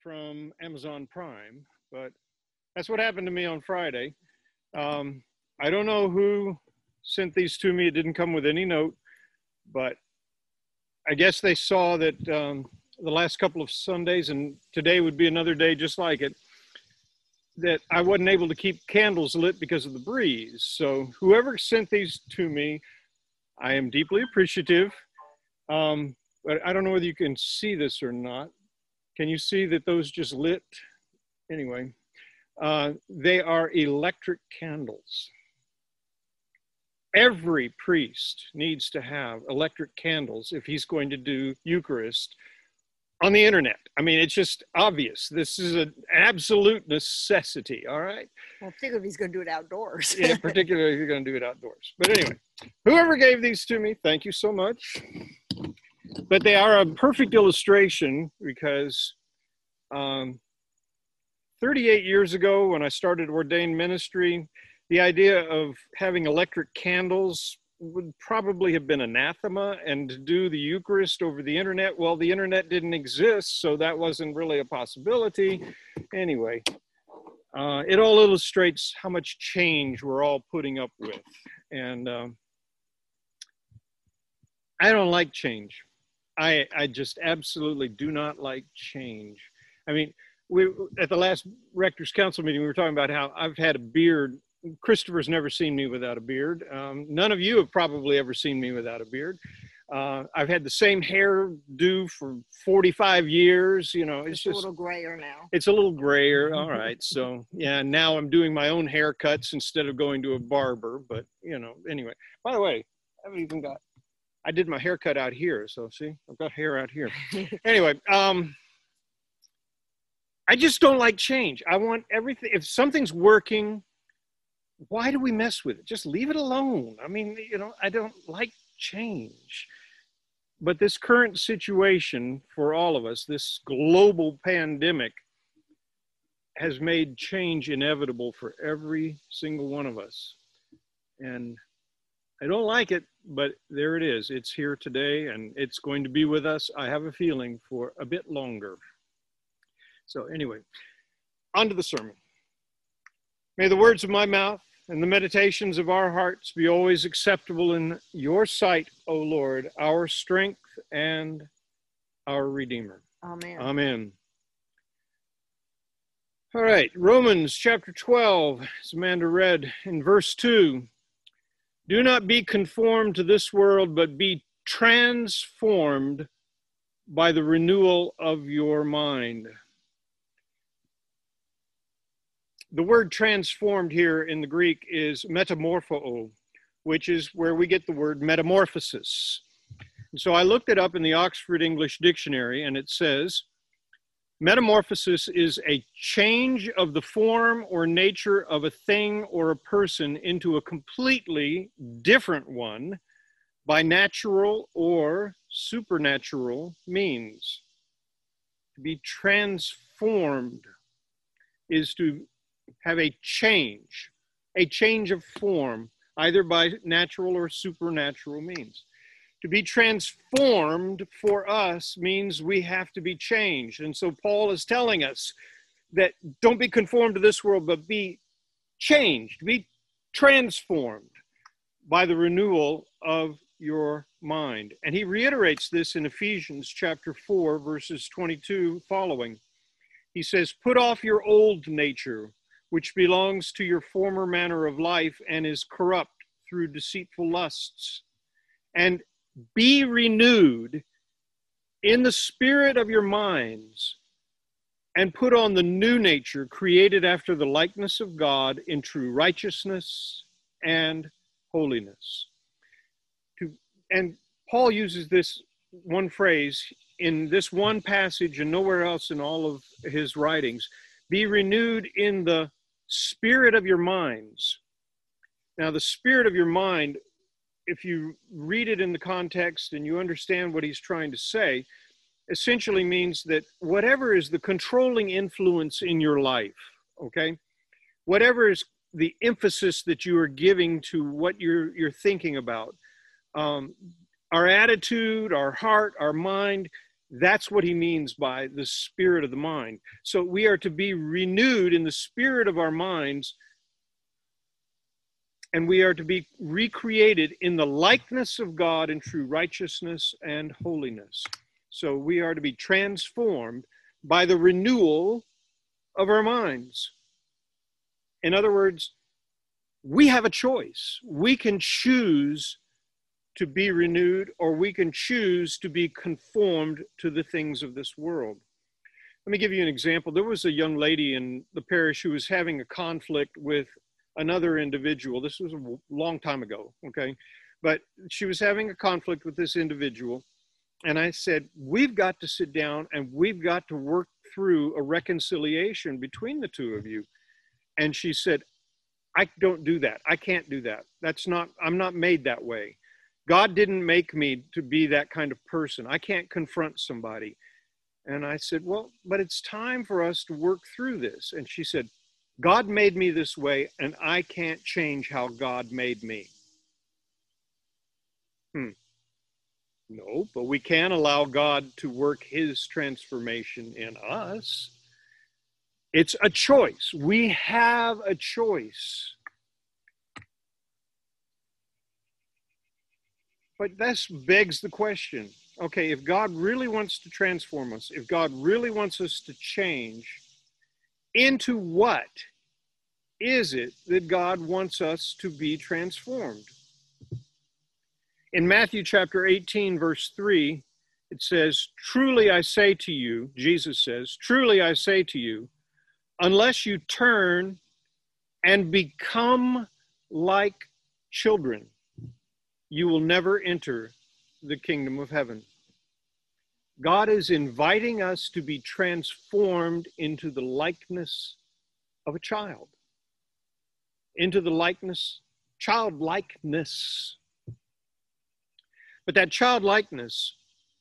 from Amazon Prime, but that's what happened to me on Friday. I don't know who sent these to me. It didn't come with any note, but I guess they saw that the last couple of Sundays, and today would be another day just like it, that I wasn't able to keep candles lit because of the breeze. So whoever sent these to me, I am deeply appreciative. But I don't know whether you can see this or not. Can you see that those just lit? Anyway, they are electric candles. Every priest needs to have electric candles if he's going to do Eucharist on the internet. I mean, it's just obvious. This is an absolute necessity, all right? Well, particularly if he's going to do it outdoors. Yeah, particularly if you're going to do it outdoors. But anyway, whoever gave these to me, thank you so much. But they are a perfect illustration because 38 years ago when I started ordained ministry, the idea of having electric candles would probably have been anathema, and to do the Eucharist over the internet, well, the internet didn't exist, so that wasn't really a possibility. Anyway, it all illustrates how much change we're all putting up with. And I don't like change. I just absolutely do not like change. I mean, at the last Rector's Council meeting, we were talking about how I've had a beard. Christopher's never seen me without a beard. None of you have probably ever seen me without a beard. I've had the same hairdo for 45 years. You know, it's just a little grayer now. It's a little grayer. All right. So yeah, now I'm doing my own haircuts instead of going to a barber. But you know, anyway, by the way, I did my haircut out here. So see, I've got hair out here. Anyway, I just don't like change. I want everything. If something's working, why do we mess with it? Just leave it alone. I mean, you know, I don't like change. But this current situation for all of us, this global pandemic, has made change inevitable for every single one of us. And I don't like it, but there it is. It's here today, and it's going to be with us, I have a feeling, for a bit longer. So anyway, on to the sermon. May the words of my mouth and the meditations of our hearts be always acceptable in your sight, O Lord, our strength and our Redeemer. Amen. Amen. All right, Romans chapter 12, as Amanda read in verse 2. Do not be conformed to this world, but be transformed by the renewal of your mind. The word transformed here in the Greek is metamorpho, which is where we get the word metamorphosis. And so I looked it up in the Oxford English Dictionary, and it says, metamorphosis is a change of the form or nature of a thing or a person into a completely different one by natural or supernatural means. To be transformed is to have a change of form, either by natural or supernatural means. To be transformed for us means we have to be changed. And so Paul is telling us that don't be conformed to this world, but be changed, be transformed by the renewal of your mind. And he reiterates this in Ephesians chapter 4, verses 22 following. He says, put off your old nature, which belongs to your former manner of life and is corrupt through deceitful lusts, and be renewed in the spirit of your minds, and put on the new nature created after the likeness of God in true righteousness and holiness. And Paul uses this one phrase in this one passage and nowhere else in all of his writings. Be renewed in the spirit of your minds. Now, the spirit of your mind, if you read it in the context and you understand what he's trying to say, essentially means that whatever is the controlling influence in your life, okay, whatever is the emphasis that you are giving to what you're thinking about, our attitude, our heart, our mind, That's what he means by the spirit of the mind. So we are to be renewed in the spirit of our minds, and we are to be recreated in the likeness of God in true righteousness and holiness. So we are to be transformed by the renewal of our minds. In other words, we have a choice. We can choose to be renewed, or we can choose to be conformed to the things of this world. Let me give you an example. There was a young lady in the parish who was having a conflict with another individual. This was a long time ago, okay? But she was having a conflict with this individual. And I said, we've got to sit down and we've got to work through a reconciliation between the two of you. And she said, I don't do that. I can't do that. I'm not made that way. God didn't make me to be that kind of person. I can't confront somebody. And I said, well, but it's time for us to work through this. And she said, God made me this way, and I can't change how God made me. No, but we can allow God to work his transformation in us. It's a choice. We have a choice. But this begs the question, okay, if God really wants to transform us, if God really wants us to change, into what is it that God wants us to be transformed? In Matthew chapter 18, verse 3, it says, truly I say to you, Jesus says, truly I say to you, unless you turn and become like children, you will never enter the kingdom of heaven. God is inviting us to be transformed into the likeness of a child, into the childlikeness. But that childlikeness,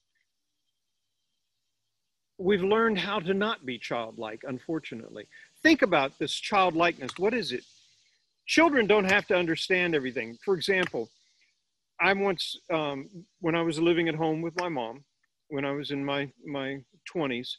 we've learned how to not be childlike, unfortunately. Think about this childlikeness. What is it? Children don't have to understand everything. For example, I once, when I was living at home with my mom, when I was in my 20s,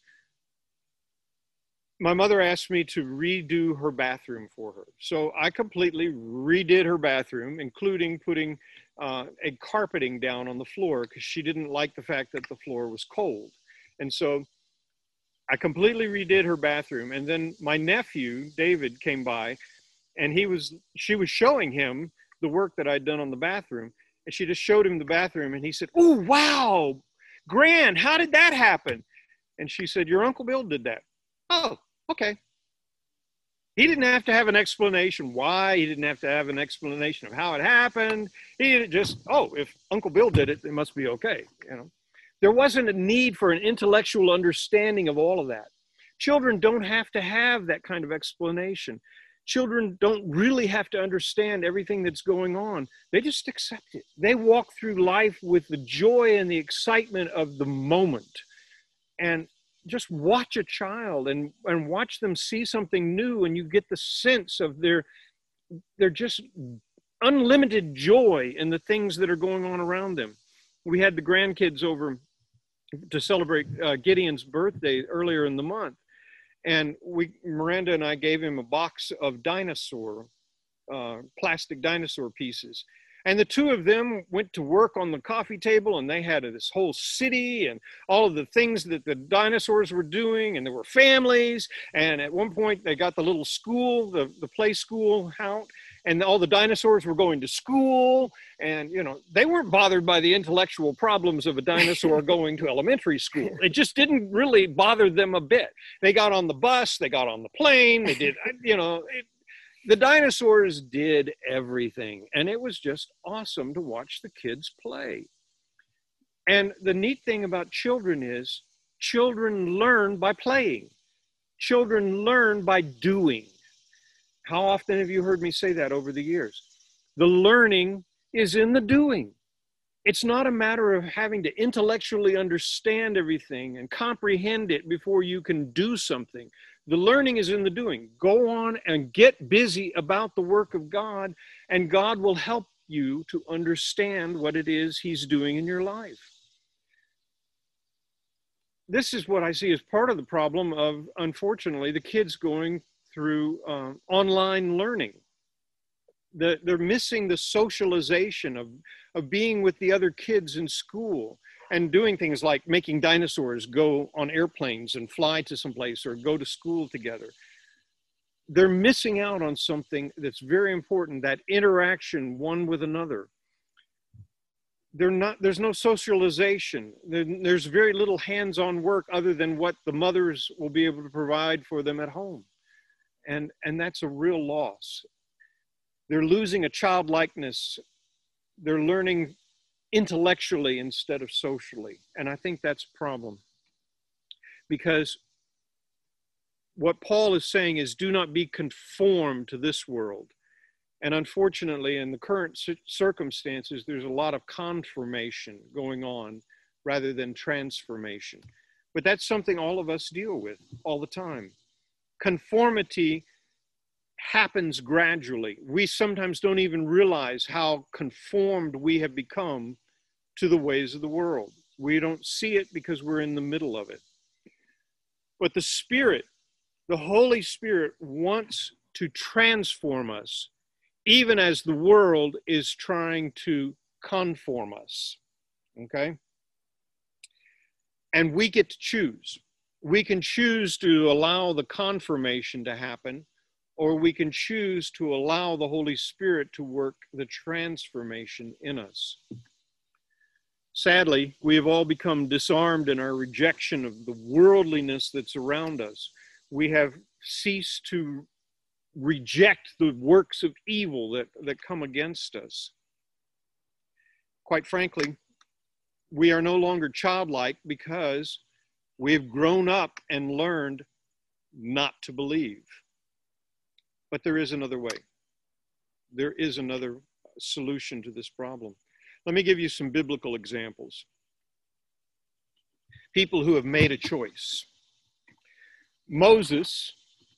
my mother asked me to redo her bathroom for her. So I completely redid her bathroom, including putting a carpeting down on the floor because she didn't like the fact that the floor was cold. And so I completely redid her bathroom. And then my nephew, David, came by, and she was showing him the work that I'd done on the bathroom. And she just showed him the bathroom, and he said, oh, wow, Gran, how did that happen? And she said, your Uncle Bill did that. Oh, okay. He didn't have to have an explanation why. He didn't have to have an explanation of how it happened. He didn't just, oh, if Uncle Bill did it, it must be okay. You know, there wasn't a need for an intellectual understanding of all of that. Children don't have to have that kind of explanation. Children don't really have to understand everything that's going on. They just accept it. They walk through life with the joy and the excitement of the moment. And just watch a child and watch them see something new, and you get the sense of their just unlimited joy in the things that are going on around them. We had the grandkids over to celebrate Gideon's birthday earlier in the month. And Miranda and I gave him a box of plastic dinosaur pieces. And the two of them went to work on the coffee table, and they had this whole city and all of the things that the dinosaurs were doing, and there were families. And at one point they got the little school, the play school out, and all the dinosaurs were going to school. And, you know, they weren't bothered by the intellectual problems of a dinosaur going to elementary school. It just didn't really bother them a bit. They got on the bus, they got on the plane, they did, you know, the dinosaurs did everything, and it was just awesome to watch the kids play. And the neat thing about children is children learn by playing. Children learn by doing. How often have you heard me say that over the years? The learning is in the doing. It's not a matter of having to intellectually understand everything and comprehend it before you can do something. The learning is in the doing. Go on and get busy about the work of God, and God will help you to understand what it is he's doing in your life. this is what I see as part of the problem of, unfortunately, the kids going through online learning. They're missing the socialization of being with the other kids in school and doing things like making dinosaurs go on airplanes and fly to someplace or go to school together. They're missing out on something that's very important, that interaction one with another. There's no socialization. There's very little hands-on work other than what the mothers will be able to provide for them at home. And that's a real loss. They're losing a childlikeness. They're learning intellectually instead of socially. And I think that's a problem. Because what Paul is saying is, do not be conformed to this world. And unfortunately, in the current circumstances, there's a lot of conformation going on rather than transformation. But that's something all of us deal with all the time. Conformity happens gradually. We sometimes don't even realize how conformed we have become to the ways of the world. We don't see it because we're in the middle of it. But the Spirit, the Holy Spirit, wants to transform us, even as the world is trying to conform us. Okay? And we get to choose. We can choose to allow the conformation to happen, or we can choose to allow the Holy Spirit to work the transformation in us. Sadly, we have all become disarmed in our rejection of the worldliness that's around us. We have ceased to reject the works of evil that come against us. Quite frankly, we are no longer childlike because we have grown up and learned not to believe. But there is another way. There is another solution to this problem. Let me give you some biblical examples. People who have made a choice. Moses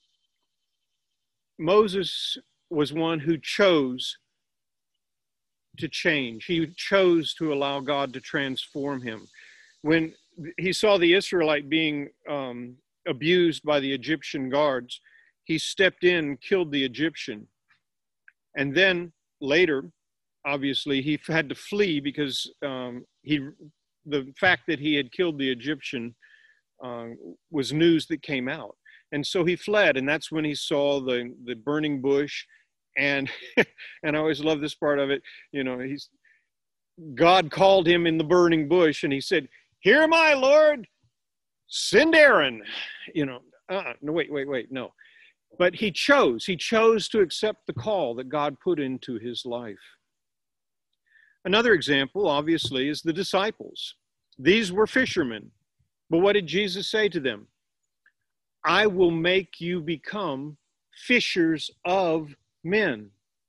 was one who chose to change. He chose to allow God to transform him. When he saw the Israelite being abused by the Egyptian guards, he stepped in, killed the Egyptian. And then later, obviously, he had to flee because the fact that he had killed the Egyptian was news that came out. And so he fled, and that's when he saw the burning bush. And and I always love this part of it. You know, God called him in the burning bush, and he said, "Here am I, Lord. Send Aaron." You know, no, wait, no. But he chose to accept the call that God put into his life. Another example, obviously, is the disciples. These were fishermen. But what did Jesus say to them? I will make you become fishers of men.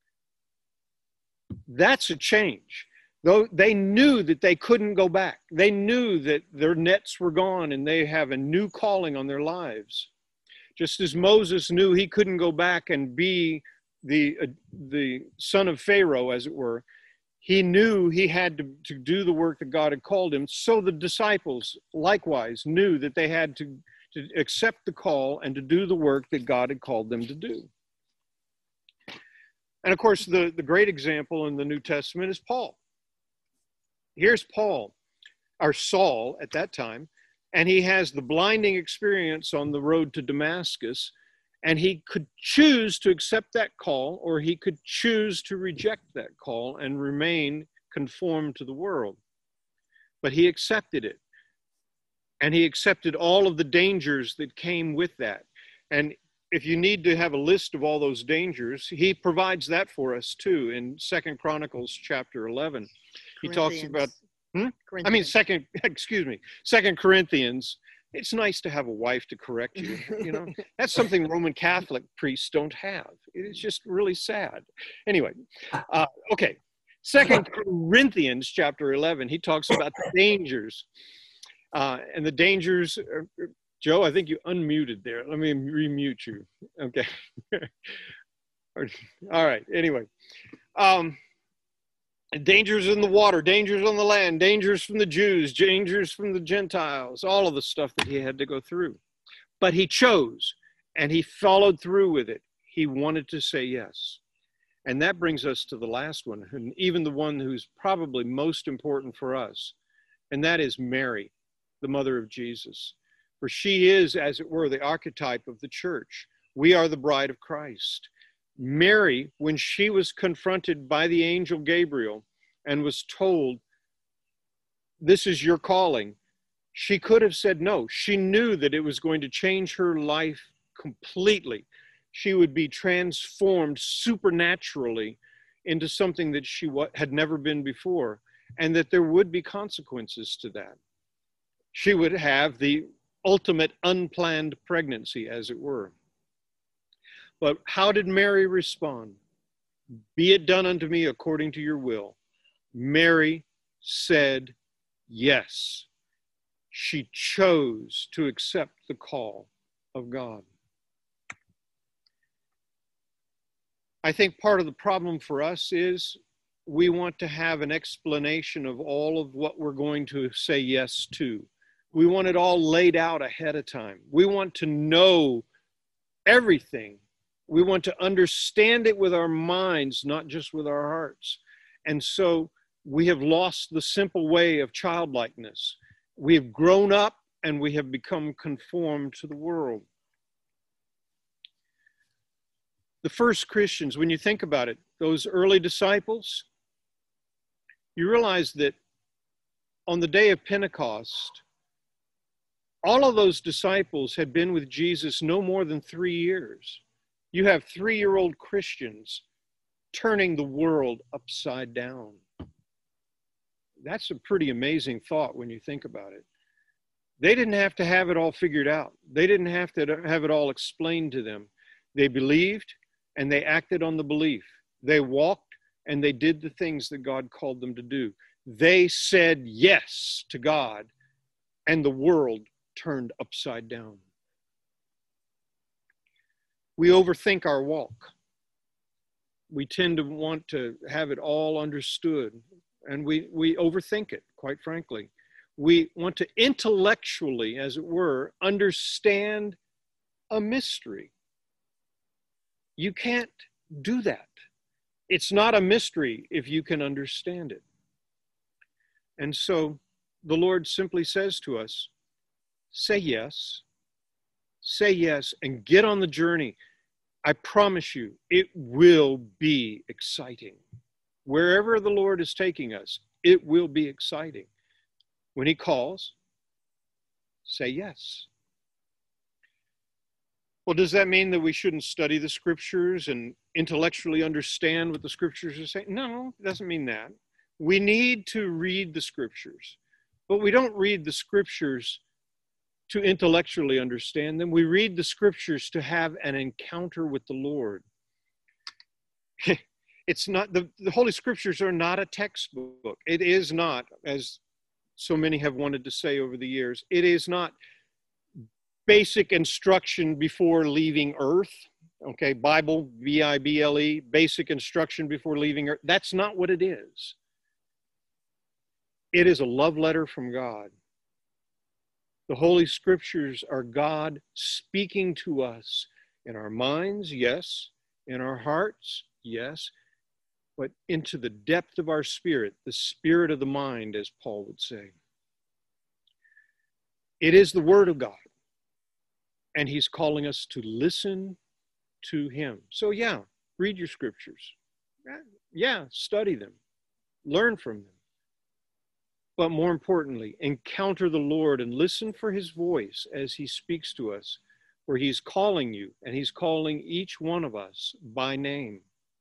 That's a change. Though they knew that they couldn't go back. They knew that their nets were gone and they have a new calling on their lives. Just as Moses knew he couldn't go back and be the son of Pharaoh, as it were, he knew he had to do the work that God had called him. So the disciples likewise knew that they had to accept the call and to do the work that God had called them to do. And of course, the great example in the New Testament is Paul. Here's Paul, or Saul at that time, and he has the blinding experience on the road to Damascus, and he could choose to accept that call, or he could choose to reject that call and remain conformed to the world. But he accepted it, and he accepted all of the dangers that came with that. And if you need to have a list of all those dangers, he provides that for us too in 2 Chronicles chapter 11. He talks about, Second Corinthians. It's nice to have a wife to correct you. You know, that's something Roman Catholic priests don't have. It's just really sad. Anyway, okay. 2 Corinthians chapter 11, he talks about the dangers. And the dangers, Joe, I think you unmuted there. Let me remute you. Okay. All right. Anyway. Dangers in the water, dangers on the land, dangers from the Jews, dangers from the Gentiles, all of the stuff that he had to go through. But he chose, and he followed through with it. He wanted to say yes. And that brings us to the last one, and even the one who's probably most important for us, and that is Mary, the mother of Jesus. For she is, as it were, the archetype of the church. We are the bride of Christ. Mary, when she was confronted by the angel Gabriel and was told, this is your calling, she could have said no. She knew that it was going to change her life completely. She would be transformed supernaturally into something that she had never been before, and that there would be consequences to that. She would have the ultimate unplanned pregnancy, as it were. But how did Mary respond? Be it done unto me according to your will. Mary said yes. She chose to accept the call of God. I think part of the problem for us is we want to have an explanation of all of what we're going to say yes to. We want it all laid out ahead of time. We want to know everything. We want to understand it with our minds, not just with our hearts. And so we have lost the simple way of childlikeness. We have grown up and we have become conformed to the world. The first Christians, when you think about it, those early disciples, you realize that on the day of Pentecost, all of those disciples had been with Jesus no more than 3 years. You have 3-year-old Christians turning the world upside down. That's a pretty amazing thought when you think about it. They didn't have to have it all figured out. They didn't have to have it all explained to them. They believed and they acted on the belief. They walked and they did the things that God called them to do. They said yes to God, and the world turned upside down. We overthink our walk. We tend to want to have it all understood, and we overthink it, quite frankly. We want to intellectually, as it were, understand a mystery. You can't do that. It's not a mystery if you can understand it. And so the Lord simply says to us, say yes, and get on the journey. I promise you, it will be exciting. Wherever the Lord is taking us, it will be exciting. When he calls, say yes. Well, does that mean that we shouldn't study the scriptures and intellectually understand what the scriptures are saying? No, it doesn't mean that. We need to read the scriptures, but we don't read the scriptures to intellectually understand them. We read the scriptures to have an encounter with the Lord. It's not, the Holy Scriptures are not a textbook. It is not, as so many have wanted to say over the years, it is not basic instruction before leaving earth. Okay, Bible, B-I-B-L-E, basic instruction before leaving earth. That's not what it is. It is a love letter from God. The Holy Scriptures are God speaking to us in our minds, yes, in our hearts, yes, but into the depth of our spirit, the spirit of the mind, as Paul would say. It is the Word of God, and he's calling us to listen to him. So yeah, read your scriptures. Yeah, study them. Learn from them. But more importantly, encounter the Lord and listen for his voice as he speaks to us, where he's calling you, and he's calling each one of us by name.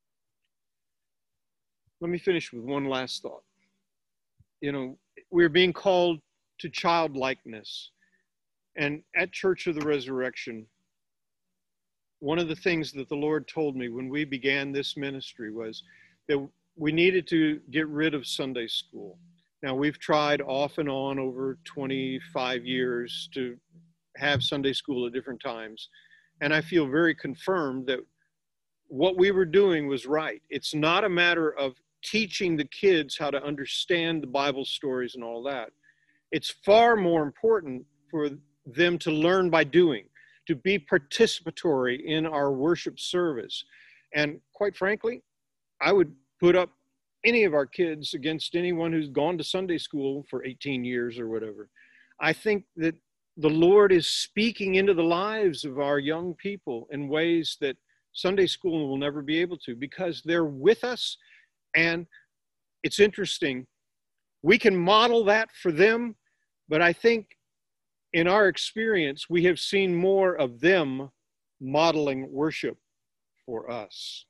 Let me finish with one last thought. We're being called to childlikeness. And at Church of the Resurrection, one of the things that the Lord told me when we began this ministry was that we needed to get rid of Sunday school. Now, we've tried off and on over 25 years to have Sunday school at different times. And I feel very confirmed that what we were doing was right. It's not a matter of teaching the kids how to understand the Bible stories and all that. It's far more important for them to learn by doing, to be participatory in our worship service. And quite frankly, I would put up any of our kids against anyone who's gone to Sunday school for 18 years or whatever. I think that the Lord is speaking into the lives of our young people in ways that Sunday school will never be able to, because they're with us. And it's interesting, we can model that for them, but I think in our experience, we have seen more of them modeling worship for us.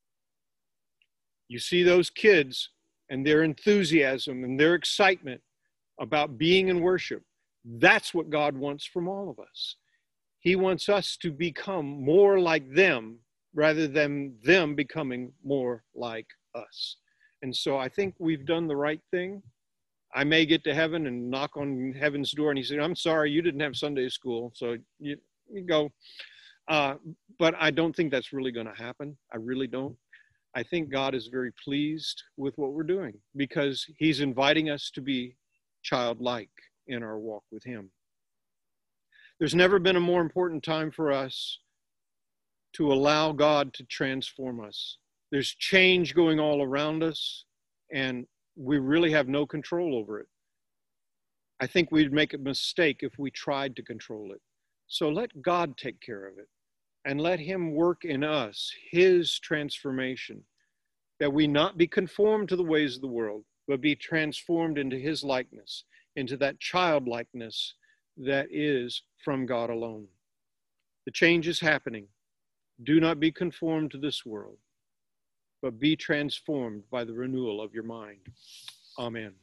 You see those kids and their enthusiasm and their excitement about being in worship. That's what God wants from all of us. He wants us to become more like them rather than them becoming more like us. And so I think we've done the right thing. I may get to heaven and knock on heaven's door and he said, I'm sorry, you didn't have Sunday school, so you go. But I don't think that's really going to happen. I really don't. I think God is very pleased with what we're doing because he's inviting us to be childlike in our walk with him. There's never been a more important time for us to allow God to transform us. There's change going all around us, and we really have no control over it. I think we'd make a mistake if we tried to control it. So let God take care of it and let him work in us his transformation, that we not be conformed to the ways of the world, but be transformed into his likeness, into that childlikeness that is from God alone. The change is happening. Do not be conformed to this world, but be transformed by the renewal of your mind. Amen.